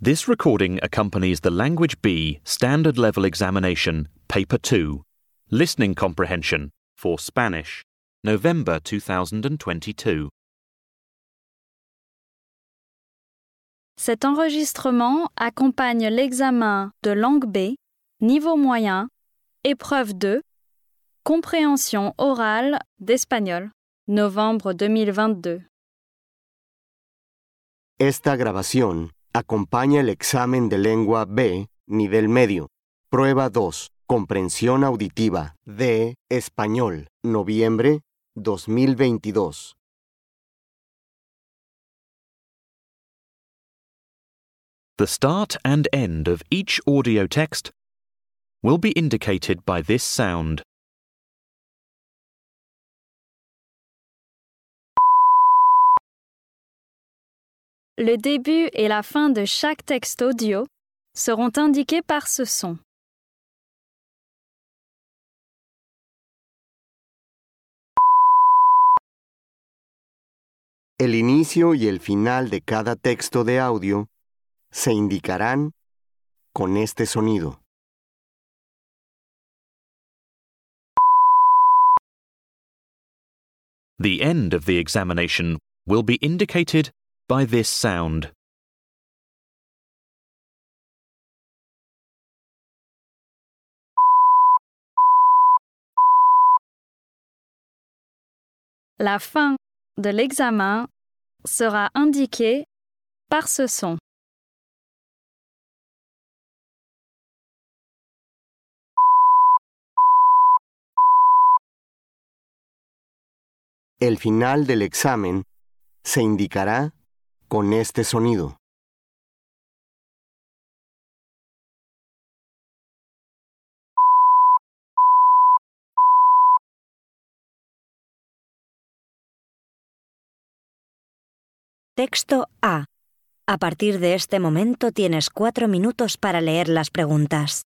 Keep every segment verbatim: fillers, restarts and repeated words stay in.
This recording accompanies the Language B Standard Level Examination, Paper two, Listening Comprehension for Spanish, November two thousand twenty-two. Cet enregistrement accompagne l'examen de langue B, niveau moyen, épreuve deux, compréhension orale d'espagnol, novembre deux mille vingt-deux. Esta grabación acompaña el examen de lengua B, nivel medio. Prueba dos, comprensión auditiva de español, noviembre dos mil veintidós. The start and end of each audio text will be indicated by this sound. Le début et la fin de chaque texte audio seront indiqués par ce son. El inicio y el final de cada texto de audio se indicarán con este sonido. The end of the examination will be indicated by this sound. La fin de l'examen sera indiquée par ce son. El final del examen se indicará con este sonido. Texto A. A partir de este momento tienes cuatro minutos para leer las preguntas.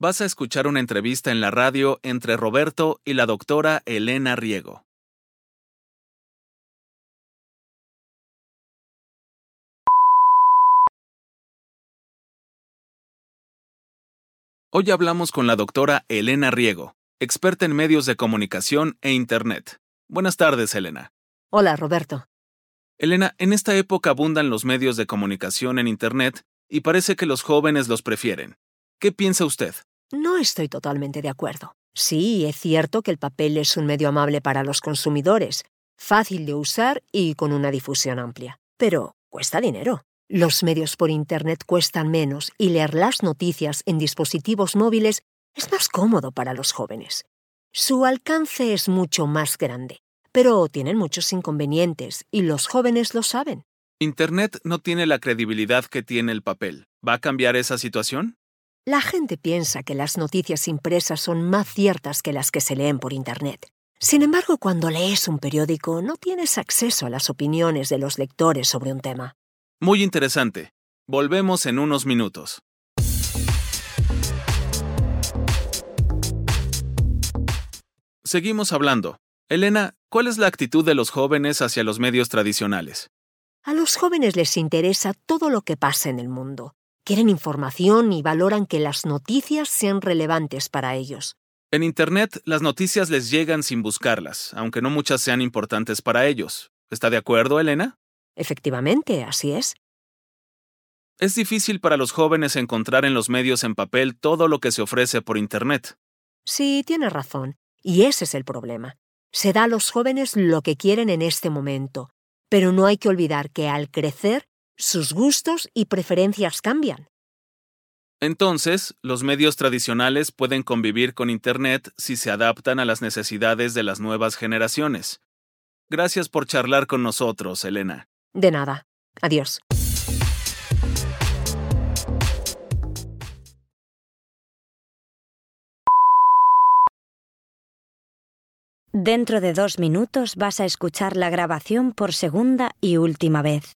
Vas a escuchar una entrevista en la radio entre Roberto y la doctora Elena Riego. Hoy hablamos con la doctora Elena Riego, experta en medios de comunicación e Internet. Buenas tardes, Elena. Hola, Roberto. Elena, en esta época abundan los medios de comunicación en Internet y parece que los jóvenes los prefieren. ¿Qué piensa usted? No estoy totalmente de acuerdo. Sí, es cierto que el papel es un medio amable para los consumidores, fácil de usar y con una difusión amplia. Pero cuesta dinero. Los medios por Internet cuestan menos y leer las noticias en dispositivos móviles es más cómodo para los jóvenes. Su alcance es mucho más grande, pero tienen muchos inconvenientes y los jóvenes lo saben. Internet no tiene la credibilidad que tiene el papel. ¿Va a cambiar esa situación? La gente piensa que las noticias impresas son más ciertas que las que se leen por Internet. Sin embargo, cuando lees un periódico, no tienes acceso a las opiniones de los lectores sobre un tema. Muy interesante. Volvemos en unos minutos. Seguimos hablando. Elena, ¿cuál es la actitud de los jóvenes hacia los medios tradicionales? A los jóvenes les interesa todo lo que pasa en el mundo. Quieren información y valoran que las noticias sean relevantes para ellos. En Internet, las noticias les llegan sin buscarlas, aunque no muchas sean importantes para ellos. ¿Está de acuerdo, Elena? Efectivamente, así es. Es difícil para los jóvenes encontrar en los medios en papel todo lo que se ofrece por Internet. Sí, tienes razón. Y ese es el problema. Se da a los jóvenes lo que quieren en este momento, pero no hay que olvidar que al crecer, sus gustos y preferencias cambian. Entonces, los medios tradicionales pueden convivir con Internet si se adaptan a las necesidades de las nuevas generaciones. Gracias por charlar con nosotros, Elena. De nada. Adiós. Dentro de dos minutos vas a escuchar la grabación por segunda y última vez.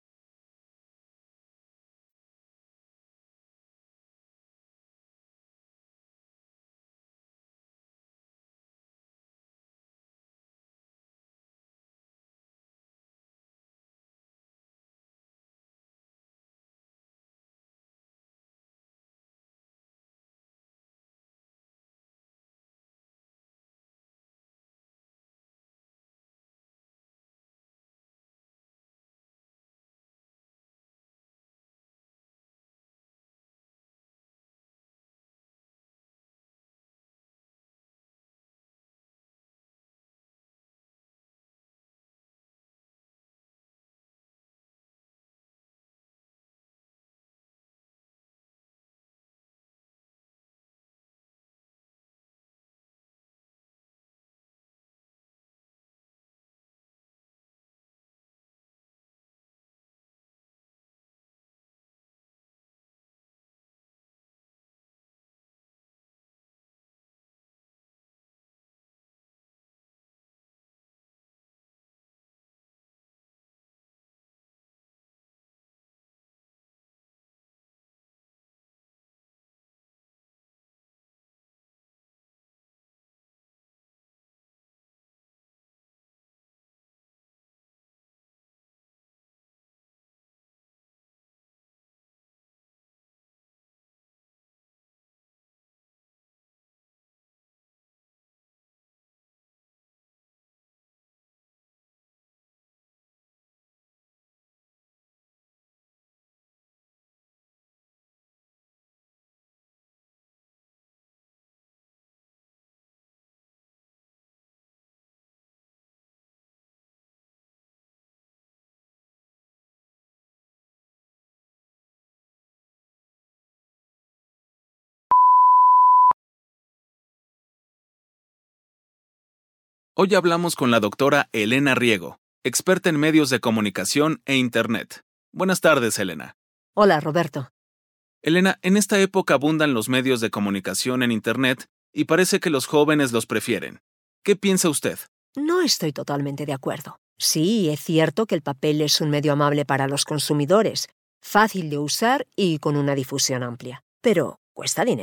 Hoy hablamos con la doctora Elena Riego, experta en medios de comunicación e Internet. Buenas tardes, Elena. Hola, Roberto. Elena, en esta época abundan los medios de comunicación en Internet y parece que los jóvenes los prefieren. ¿Qué piensa usted? No estoy totalmente de acuerdo. Sí, es cierto que el papel es un medio amable para los consumidores, fácil de usar y con una difusión amplia. Pero cuesta dinero.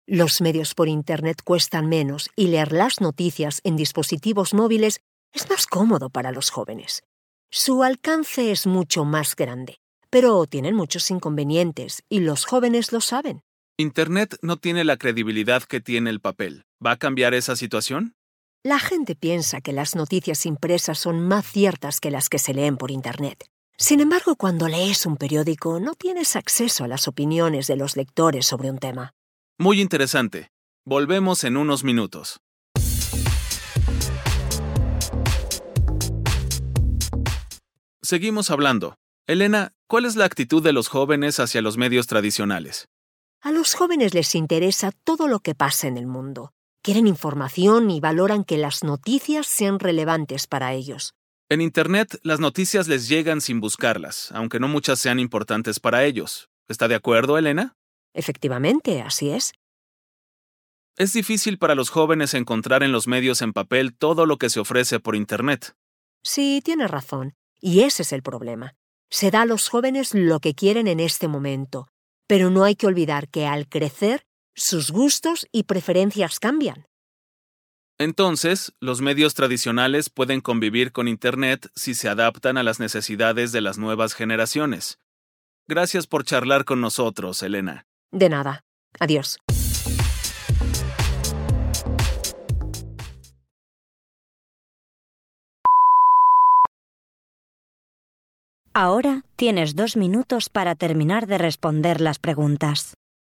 Los medios por Internet cuestan menos y leer las noticias en dispositivos móviles es más cómodo para los jóvenes. Su alcance es mucho más grande, pero tienen muchos inconvenientes y los jóvenes lo saben. Internet no tiene la credibilidad que tiene el papel. ¿Va a cambiar esa situación? La gente piensa que las noticias impresas son más ciertas que las que se leen por Internet. Sin embargo, cuando lees un periódico, no tienes acceso a las opiniones de los lectores sobre un tema. Muy interesante. Volvemos en unos minutos. Seguimos hablando. Elena, ¿cuál es la actitud de los jóvenes hacia los medios tradicionales? A los jóvenes les interesa todo lo que pasa en el mundo. Quieren información y valoran que las noticias sean relevantes para ellos. En Internet, las noticias les llegan sin buscarlas, aunque no muchas sean importantes para ellos. ¿Está de acuerdo, Elena? Efectivamente, así es. Es difícil para los jóvenes encontrar en los medios en papel todo lo que se ofrece por Internet. Sí, tienes razón. Y ese es el problema. Se da a los jóvenes lo que quieren en este momento, pero no hay que olvidar que al crecer, sus gustos y preferencias cambian. Entonces, los medios tradicionales pueden convivir con Internet si se adaptan a las necesidades de las nuevas generaciones. Gracias por charlar con nosotros, Elena. De nada. Adiós. Ahora tienes dos minutos para terminar de responder las preguntas.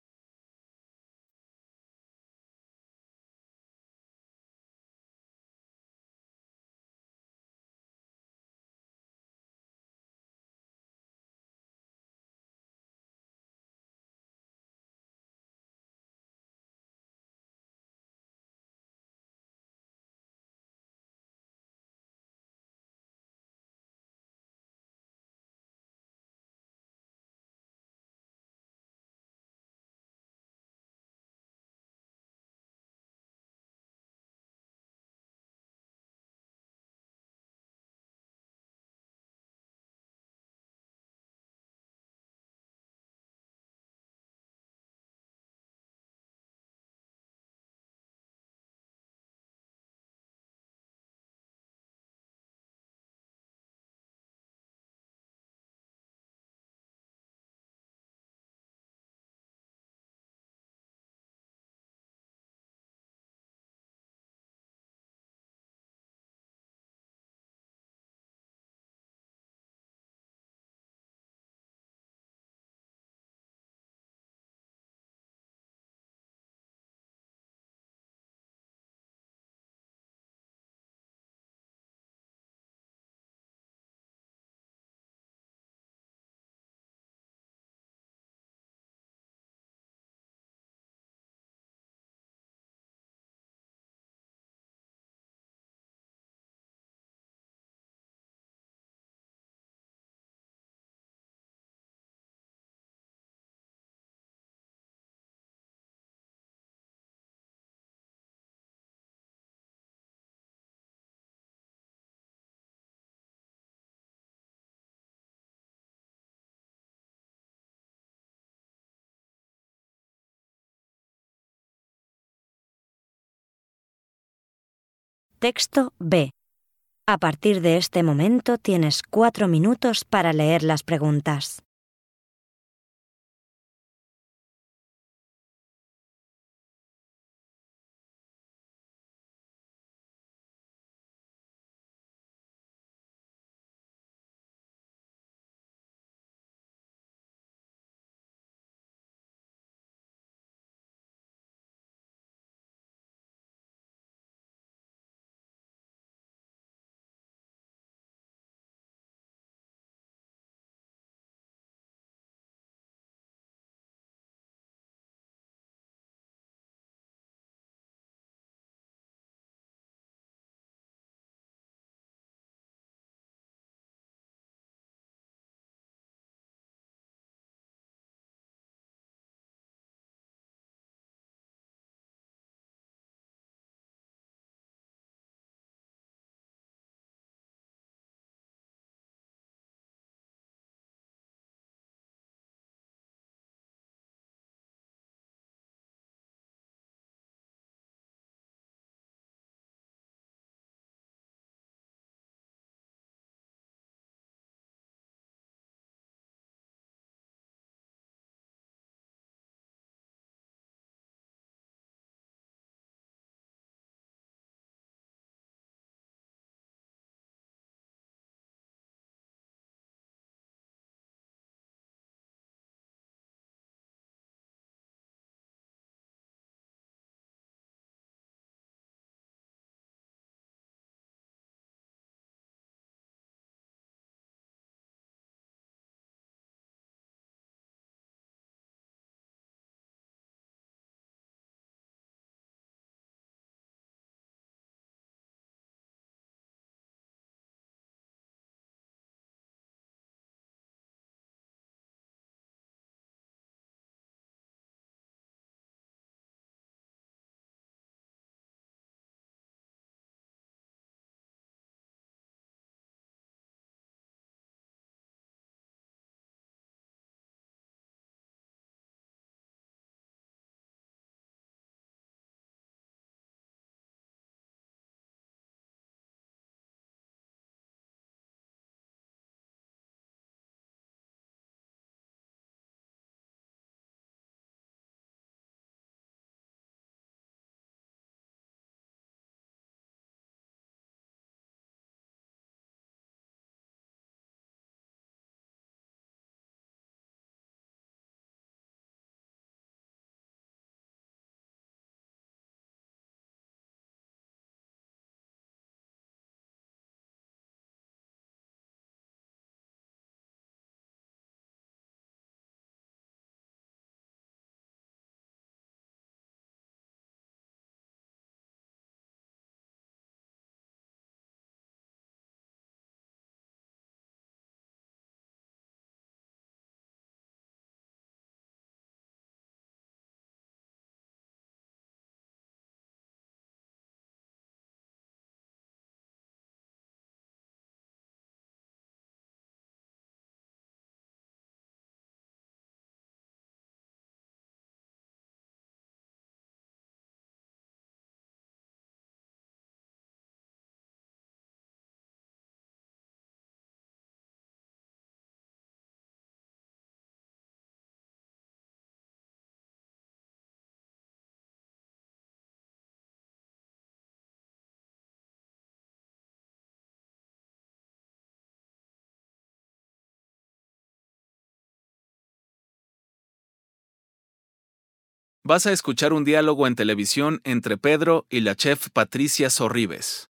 Texto B. A partir de este momento tienes cuatro minutos para leer las preguntas. Vas a escuchar un diálogo en televisión entre Pedro y la chef Patricia Sorribes.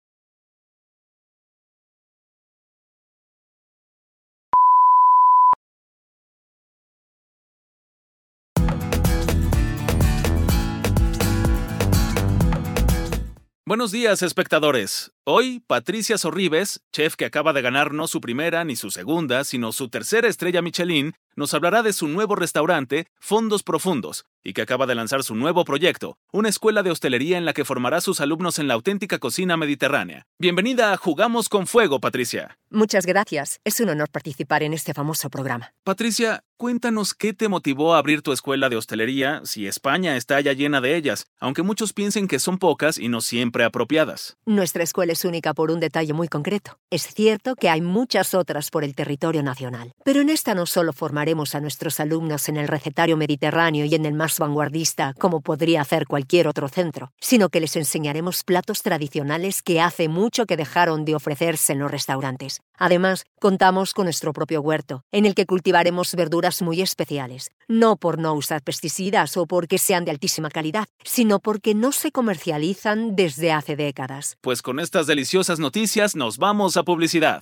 Buenos días, espectadores. Hoy, Patricia Sorribes, chef que acaba de ganar no su primera ni su segunda, sino su tercera estrella Michelin, nos hablará de su nuevo restaurante, Fondos Profundos, y que acaba de lanzar su nuevo proyecto, una escuela de hostelería en la que formará a sus alumnos en la auténtica cocina mediterránea. Bienvenida a Jugamos con Fuego, Patricia. Muchas gracias. Es un honor participar en este famoso programa. Patricia, cuéntanos qué te motivó a abrir tu escuela de hostelería si España está ya llena de ellas, aunque muchos piensen que son pocas y no siempre apropiadas. Nuestra escuela es única por un detalle muy concreto. Es cierto que hay muchas otras por el territorio nacional, pero en esta no solo formaremos a nuestros alumnos en el recetario mediterráneo y en el más vanguardista, como podría hacer cualquier otro centro, sino que les enseñaremos platos tradicionales que hace mucho que dejaron de ofrecerse en los restaurantes. Además, contamos con nuestro propio huerto, en el que cultivaremos verduras muy especiales, no por no usar pesticidas o porque sean de altísima calidad, sino porque no se comercializan desde hace décadas. Pues con estas deliciosas noticias nos vamos a publicidad.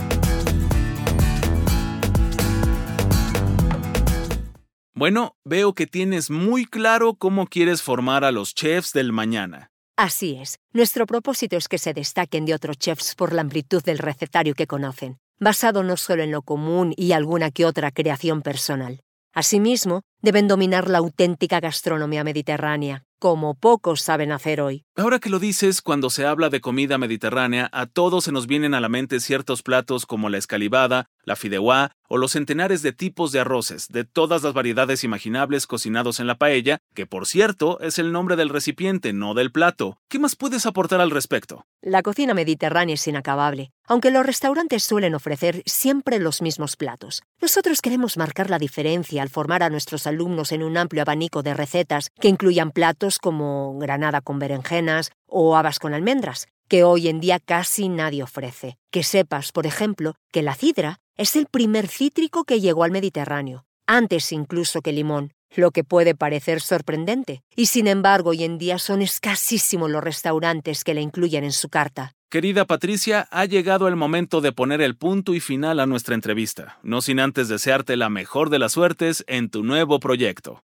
Bueno, veo que tienes muy claro cómo quieres formar a los chefs del mañana. Así es. Nuestro propósito es que se destaquen de otros chefs por la amplitud del recetario que conocen, basado no solo en lo común y alguna que otra creación personal. Asimismo, deben dominar la auténtica gastronomía mediterránea, como pocos saben hacer hoy. Ahora que lo dices, cuando se habla de comida mediterránea, a todos se nos vienen a la mente ciertos platos como la escalivada, la fideuá o los centenares de tipos de arroces, de todas las variedades imaginables cocinados en la paella, que por cierto es el nombre del recipiente, no del plato. ¿Qué más puedes aportar al respecto? La cocina mediterránea es inacabable, aunque los restaurantes suelen ofrecer siempre los mismos platos. Nosotros queremos marcar la diferencia al formar a nuestros alumnos en un amplio abanico de recetas que incluyan platos como granada con berenjenas o habas con almendras, que hoy en día casi nadie ofrece. Que sepas, por ejemplo, que la sidra es el primer cítrico que llegó al Mediterráneo, antes incluso que el limón, lo que puede parecer sorprendente, y sin embargo hoy en día son escasísimos los restaurantes que la incluyen en su carta. Querida Patricia, ha llegado el momento de poner el punto y final a nuestra entrevista, no sin antes desearte la mejor de las suertes en tu nuevo proyecto.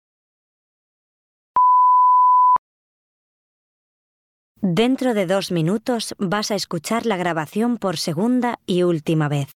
Dentro de dos minutos vas a escuchar la grabación por segunda y última vez.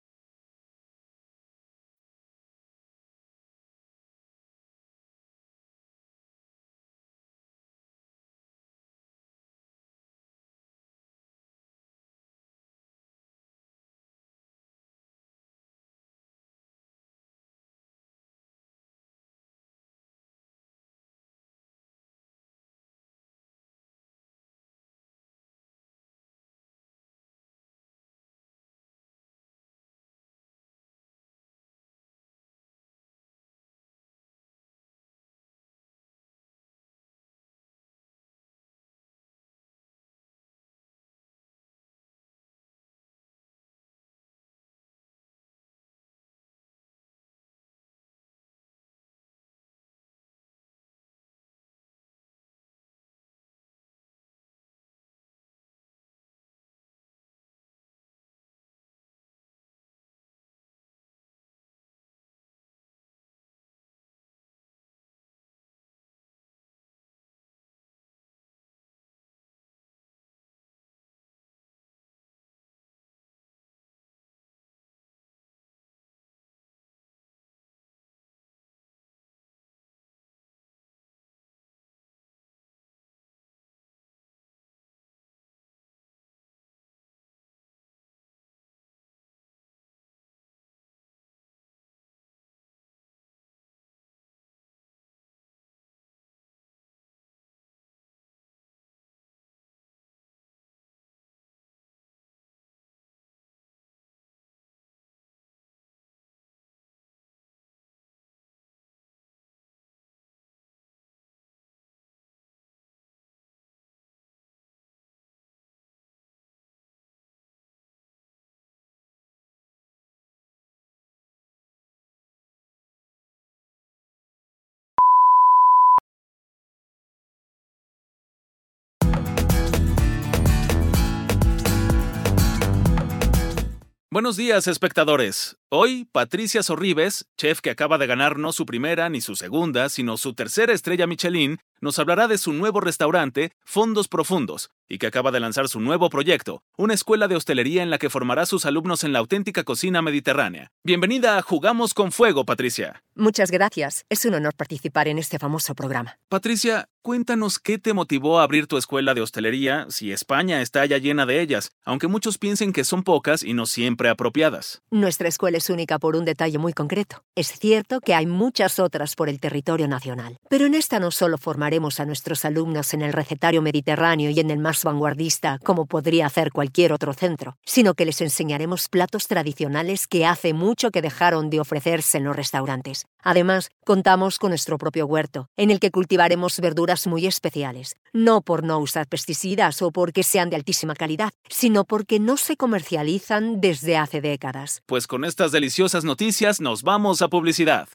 Buenos días, espectadores. Hoy, Patricia Sorribes, chef que acaba de ganar no su primera ni su segunda, sino su tercera estrella Michelin, nos hablará de su nuevo restaurante, Fondos Profundos, y que acaba de lanzar su nuevo proyecto, una escuela de hostelería en la que formará a sus alumnos en la auténtica cocina mediterránea. Bienvenida a Jugamos con Fuego, Patricia. Muchas gracias. Es un honor participar en este famoso programa. Patricia, cuéntanos qué te motivó a abrir tu escuela de hostelería si España está ya llena de ellas, aunque muchos piensen que son pocas y no siempre apropiadas. Nuestra escuela es única por un detalle muy concreto. Es cierto que hay muchas otras por el territorio nacional, pero en esta no solo formaremos a nuestros alumnos en el recetario mediterráneo y en el más vanguardista, como podría hacer cualquier otro centro, sino que les enseñaremos platos tradicionales que hace mucho que dejaron de ofrecerse en los restaurantes. Además, contamos con nuestro propio huerto, en el que cultivaremos verduras muy especiales, no por no usar pesticidas o porque sean de altísima calidad, sino porque no se comercializan desde hace décadas. Pues con estas deliciosas noticias nos vamos a publicidad.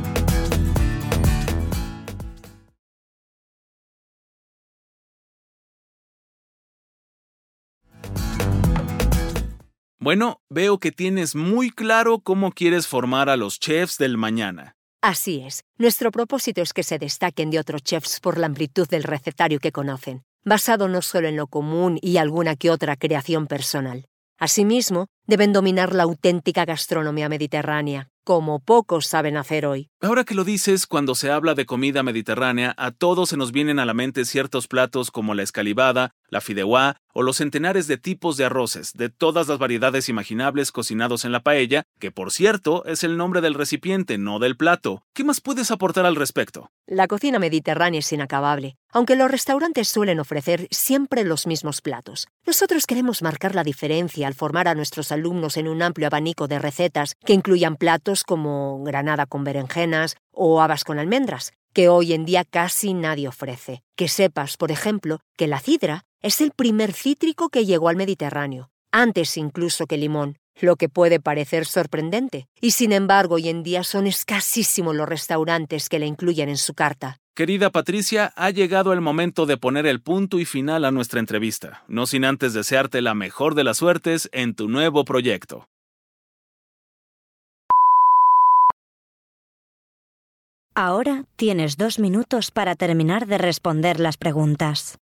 Bueno, veo que tienes muy claro cómo quieres formar a los chefs del mañana. Así es. Nuestro propósito es que se destaquen de otros chefs por la amplitud del recetario que conocen, basado no solo en lo común y alguna que otra creación personal. Asimismo, deben dominar la auténtica gastronomía mediterránea, como pocos saben hacer hoy. Ahora que lo dices, cuando se habla de comida mediterránea, a todos se nos vienen a la mente ciertos platos como la escalivada, la fideuá o los centenares de tipos de arroces, de todas las variedades imaginables cocinados en la paella, que por cierto es el nombre del recipiente, no del plato. ¿Qué más puedes aportar al respecto? La cocina mediterránea es inacabable, aunque los restaurantes suelen ofrecer siempre los mismos platos. Nosotros queremos marcar la diferencia al formar a nuestros alumnos en un amplio abanico de recetas que incluyan platos como granada con berenjenas o habas con almendras, que hoy en día casi nadie ofrece. Que sepas, por ejemplo, que la sidra es el primer cítrico que llegó al Mediterráneo, antes incluso que el limón, lo que puede parecer sorprendente, y sin embargo hoy en día son escasísimos los restaurantes que la incluyen en su carta. Querida Patricia, ha llegado el momento de poner el punto y final a nuestra entrevista, no sin antes desearte la mejor de las suertes en tu nuevo proyecto. Ahora tienes dos minutos para terminar de responder las preguntas.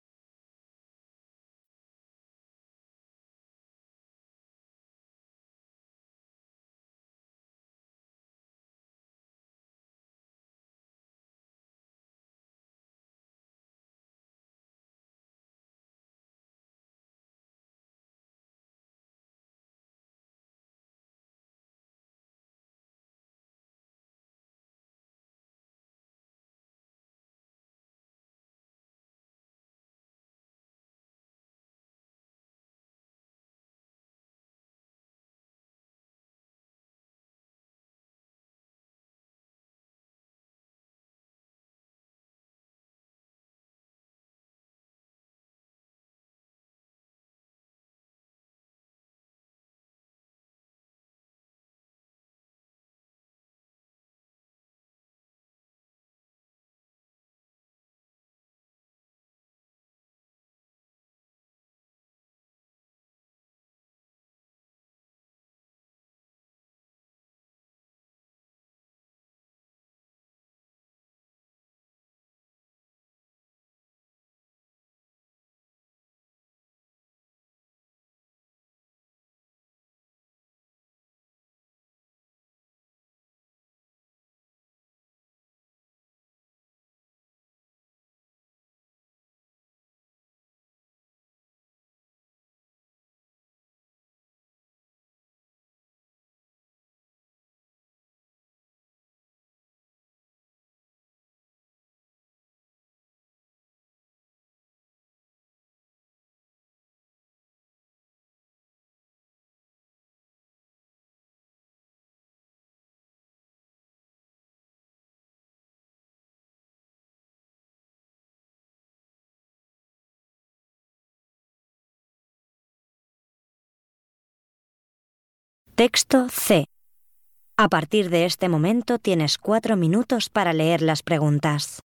Texto C. A partir de este momento tienes cuatro minutos para leer las preguntas.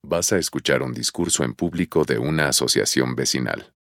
Vas a escuchar un discurso en público de una asociación vecinal.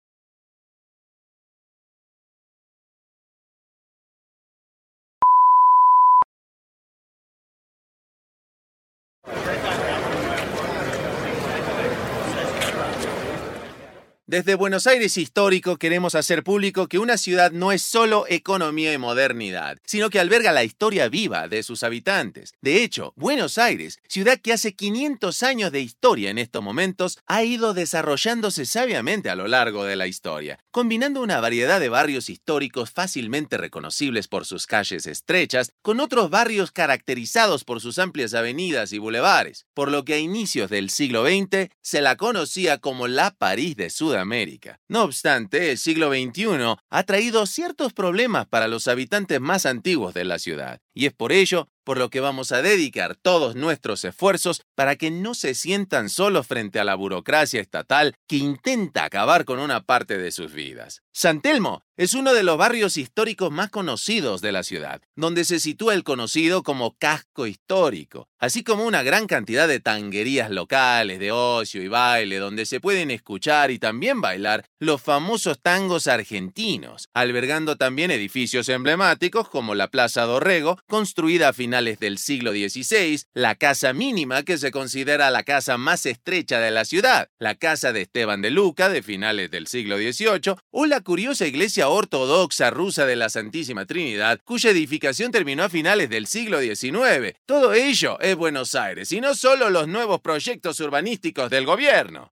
Desde Buenos Aires Histórico queremos hacer público que una ciudad no es solo economía y modernidad, sino que alberga la historia viva de sus habitantes. De hecho, Buenos Aires, ciudad que hace quinientos años de historia en estos momentos, ha ido desarrollándose sabiamente a lo largo de la historia, combinando una variedad de barrios históricos fácilmente reconocibles por sus calles estrechas, con otros barrios caracterizados por sus amplias avenidas y bulevares, por lo que a inicios del siglo veinte se la conocía como la París de Sudamérica. América. No obstante, el siglo veintiuno ha traído ciertos problemas para los habitantes más antiguos de la ciudad, y es por ello por lo que vamos a dedicar todos nuestros esfuerzos para que no se sientan solos frente a la burocracia estatal que intenta acabar con una parte de sus vidas. San Telmo es uno de los barrios históricos más conocidos de la ciudad, donde se sitúa el conocido como casco histórico, así como una gran cantidad de tanguerías locales de ocio y baile donde se pueden escuchar y también bailar los famosos tangos argentinos, albergando también edificios emblemáticos como la Plaza Dorrego, construida a finales del siglo dieciséis, la Casa Mínima, que se considera la casa más estrecha de la ciudad, la Casa de Esteban de Luca, de finales del siglo dieciocho, o la curiosa iglesia ortodoxa rusa de la Santísima Trinidad, cuya edificación terminó a finales del siglo diecinueve. Todo ello es Buenos Aires, y no solo los nuevos proyectos urbanísticos del gobierno.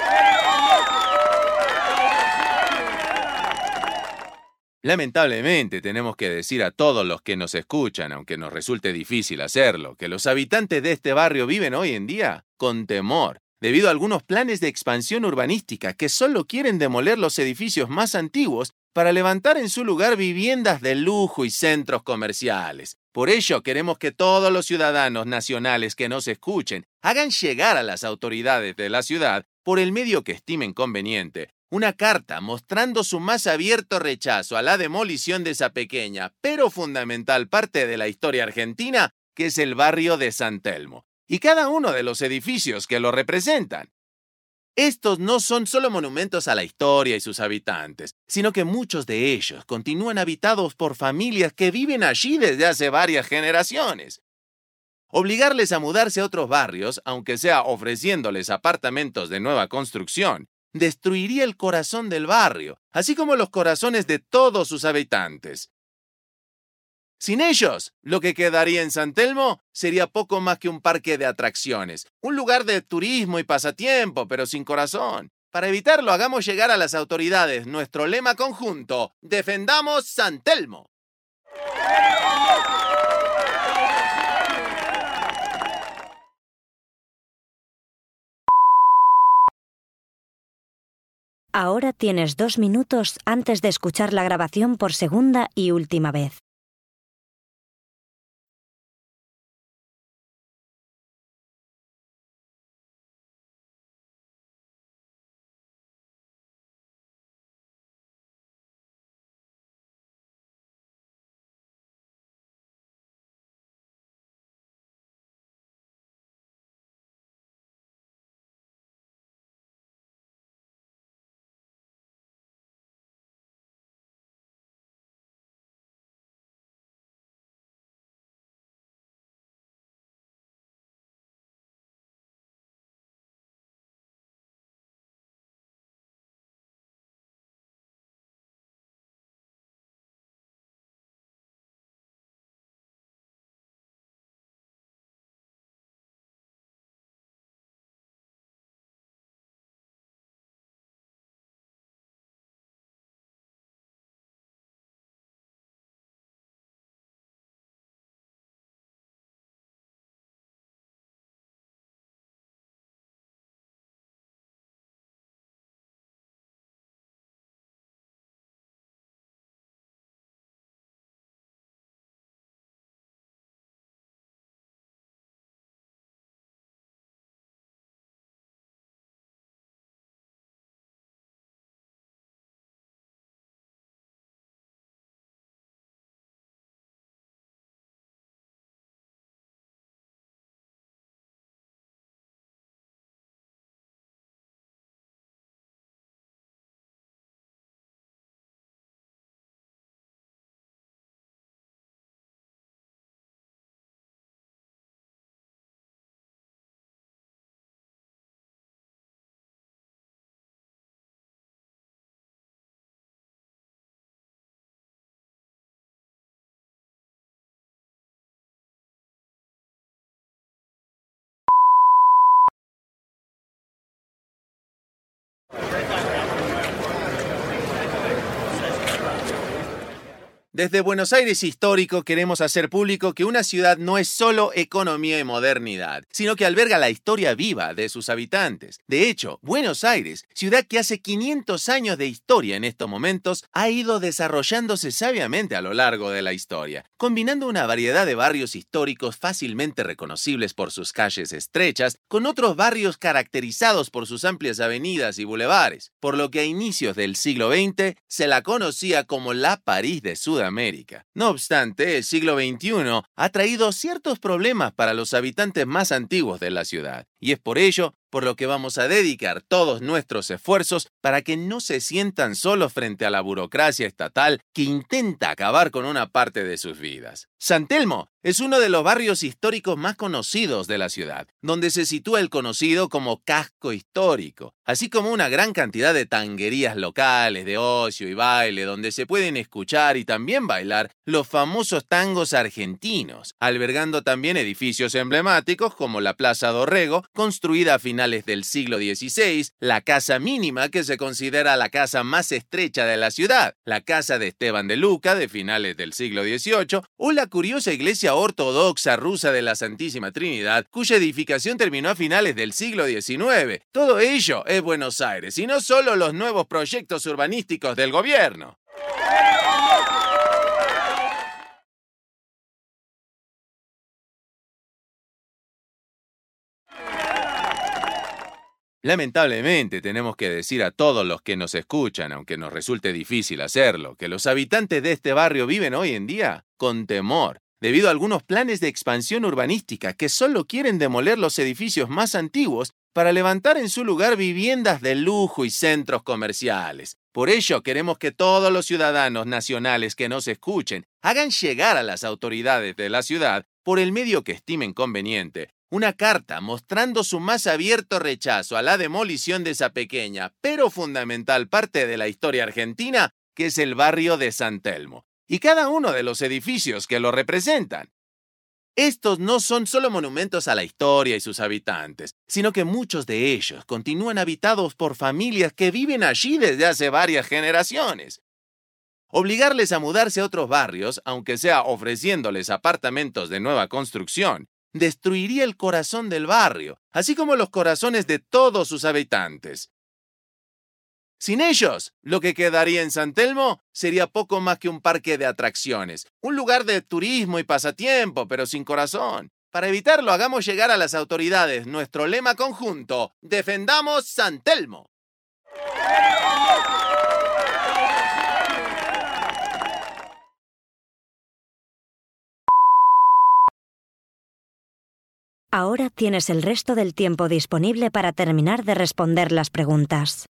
Lamentablemente, tenemos que decir a todos los que nos escuchan, aunque nos resulte difícil hacerlo, que los habitantes de este barrio viven hoy en día con temor, debido a algunos planes de expansión urbanística que solo quieren demoler los edificios más antiguos para levantar en su lugar viviendas de lujo y centros comerciales. Por ello, queremos que todos los ciudadanos nacionales que nos escuchen hagan llegar a las autoridades de la ciudad, por el medio que estimen conveniente, una carta mostrando su más abierto rechazo a la demolición de esa pequeña, pero fundamental parte de la historia argentina, que es el barrio de San Telmo, y cada uno de los edificios que lo representan. Estos no son solo monumentos a la historia y sus habitantes, sino que muchos de ellos continúan habitados por familias que viven allí desde hace varias generaciones. Obligarles a mudarse a otros barrios, aunque sea ofreciéndoles apartamentos de nueva construcción, destruiría el corazón del barrio, así como los corazones de todos sus habitantes. Sin ellos, lo que quedaría en San Telmo sería poco más que un parque de atracciones, un lugar de turismo y pasatiempo, pero sin corazón. Para evitarlo, hagamos llegar a las autoridades nuestro lema conjunto: ¡Defendamos San Telmo! Ahora tienes dos minutos antes de escuchar la grabación por segunda y última vez. Desde Buenos Aires Histórico queremos hacer público que una ciudad no es solo economía y modernidad, sino que alberga la historia viva de sus habitantes. De hecho, Buenos Aires, ciudad que hace quinientos años de historia en estos momentos, ha ido desarrollándose sabiamente a lo largo de la historia, combinando una variedad de barrios históricos fácilmente reconocibles por sus calles estrechas, con otros barrios caracterizados por sus amplias avenidas y bulevares, por lo que a inicios del siglo veinte se la conocía como la París de Sudamérica. América. No obstante, el siglo veintiuno ha traído ciertos problemas para los habitantes más antiguos de la ciudad, y es por ello por lo que vamos a dedicar todos nuestros esfuerzos para que no se sientan solos frente a la burocracia estatal que intenta acabar con una parte de sus vidas. San Telmo es uno de los barrios históricos más conocidos de la ciudad, donde se sitúa el conocido como casco histórico, así como una gran cantidad de tanguerías locales de ocio y baile donde se pueden escuchar y también bailar los famosos tangos argentinos, albergando también edificios emblemáticos como la Plaza Dorrego, construida a finales del siglo dieciséis, la Casa Mínima, que se considera la casa más estrecha de la ciudad, la Casa de Esteban de Luca, de finales del siglo dieciocho, o la curiosa iglesia ortodoxa rusa de la Santísima Trinidad, cuya edificación terminó a finales del siglo diecinueve. Todo ello es Buenos Aires, y no solo los nuevos proyectos urbanísticos del gobierno. Lamentablemente, tenemos que decir a todos los que nos escuchan, aunque nos resulte difícil hacerlo, que los habitantes de este barrio viven hoy en día con temor, debido a algunos planes de expansión urbanística que solo quieren demoler los edificios más antiguos para levantar en su lugar viviendas de lujo y centros comerciales. Por ello, queremos que todos los ciudadanos nacionales que nos escuchen hagan llegar a las autoridades de la ciudad, por el medio que estimen conveniente, una carta mostrando su más abierto rechazo a la demolición de esa pequeña, pero fundamental parte de la historia argentina, que es el barrio de San Telmo, y cada uno de los edificios que lo representan. Estos no son solo monumentos a la historia y sus habitantes, sino que muchos de ellos continúan habitados por familias que viven allí desde hace varias generaciones. Obligarles a mudarse a otros barrios, aunque sea ofreciéndoles apartamentos de nueva construcción, destruiría el corazón del barrio, así como los corazones de todos sus habitantes. Sin ellos, lo que quedaría en San Telmo sería poco más que un parque de atracciones, un lugar de turismo y pasatiempo, pero sin corazón. Para evitarlo, hagamos llegar a las autoridades nuestro lema conjunto: ¡Defendamos San Telmo! Ahora tienes el resto del tiempo disponible para terminar de responder las preguntas.